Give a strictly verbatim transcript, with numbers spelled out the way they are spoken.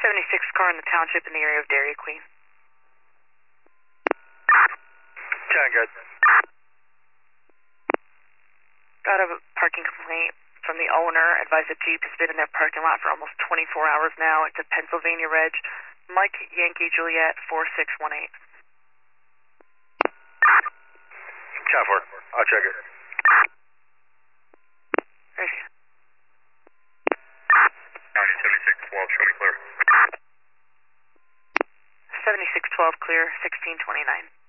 seventy-six car in the township in the area of Dairy Queen. ten, good. Got a parking complaint from the owner. Advised the Jeep has been in their parking lot for almost twenty-four hours now. It's a Pennsylvania Reg. Mike Yankee Juliet four six one eight. ten four. I'll check it. Right here. seventy-six twelve, show me clear. seventy-six twelve clear, sixteen twenty-nine.